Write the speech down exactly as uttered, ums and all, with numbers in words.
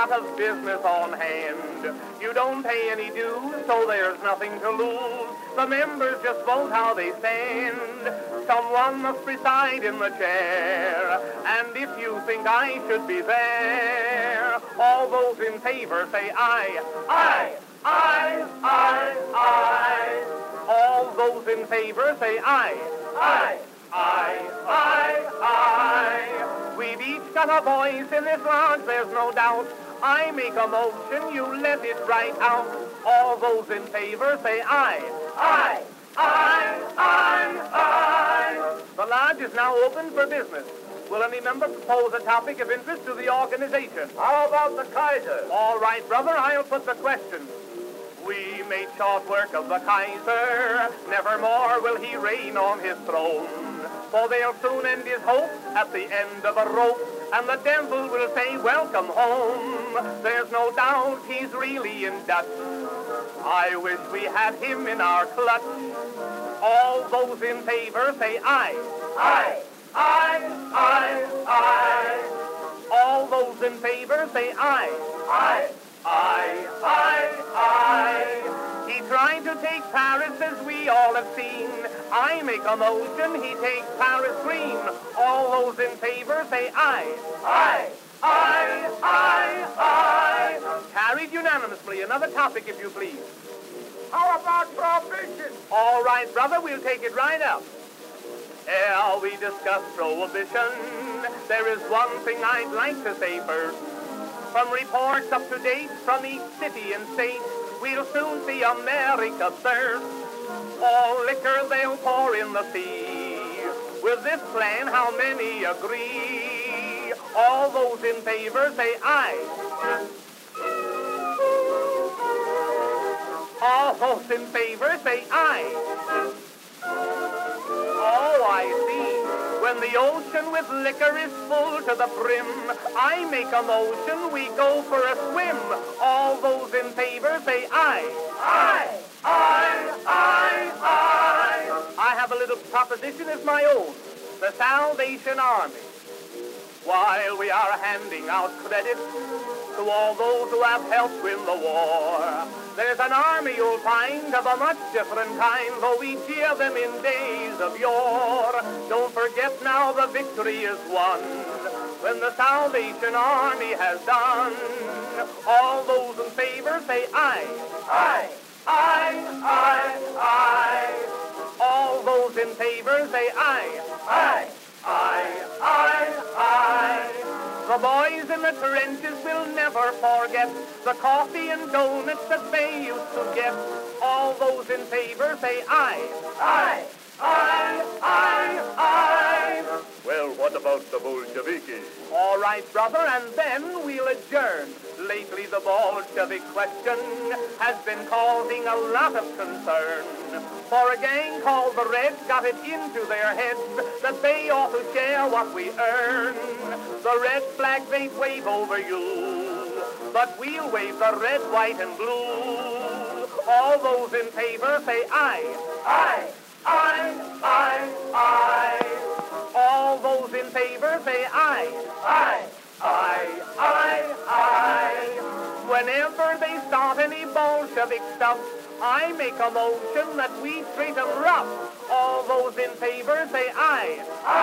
lot of business on hand. You don't pay any dues, so there's nothing to lose. The members just vote how they stand. Someone must preside in the chair, and if you think I should be there, all those in favor say aye. Aye, aye, aye, aye. All those in favor say aye. Aye, aye, aye, aye. We've each got a voice in this lodge, there's no doubt. I make a motion, you let it right out. All those in favor say aye. Aye, aye, aye, aye. The lodge is now open for business. Will any member propose a topic of interest to the organization? How about the Kaiser? All right, brother, I'll put the question. We made short work of the Kaiser. Nevermore will he reign on his throne. For they'll soon end his hope at the end of a rope, and the devil will say, welcome home. There's no doubt he's really in Dutch. I wish we had him in our clutch. All those in favor say aye. Aye, aye, aye, aye. All those in favor say aye. Aye, aye, aye, aye. He tried to take Paris, as we all have seen. I make a motion, he takes Paris green. All those in favor say aye. Aye, aye, aye, aye. Carried unanimously. Another topic, if you please. How about prohibition? All right, brother, we'll take it right up. Ere we discuss prohibition, there is one thing I'd like to say first. From reports up to date from each city and state, we'll soon see America burst. All liquor they'll pour in the sea. With this plan, how many agree? All those in favor say aye. All those in favor say aye. Oh, I see. When the ocean with liquor is full to the brim, I make a motion, we go for a swim. All those in favor say aye. Aye, aye, aye, aye. I have a little proposition of my own, the Salvation Army. While we are handing out credit to all those who have helped win the war, there's an army you'll find of a much different kind, though we cheer them in days of yore. Don't forget now the victory is won when the Salvation Army has done. All those in favor say aye. Aye, aye, aye, aye. All those in favor say aye. Aye, aye, aye, aye. The boys in the trenches will never forget the coffee and donuts that they used to get. All those in favor say aye. Aye, aye, aye, aye. Well, what about the Bolsheviki? All right, brother, and then we'll adjourn. Lately, the Bolshevik question has been causing a lot of concern. For a gang called the Reds got it into their heads that they ought to share what we earn. The red flag they wave over you, but we'll wave the red, white, and blue. All those in favor say aye. Aye, aye, aye, aye. All those in favor say aye. Aye, aye, aye, aye. Whenever they start any Bolshevik stuff, I make a motion that we treat them rough. All those in favor say aye. Aye.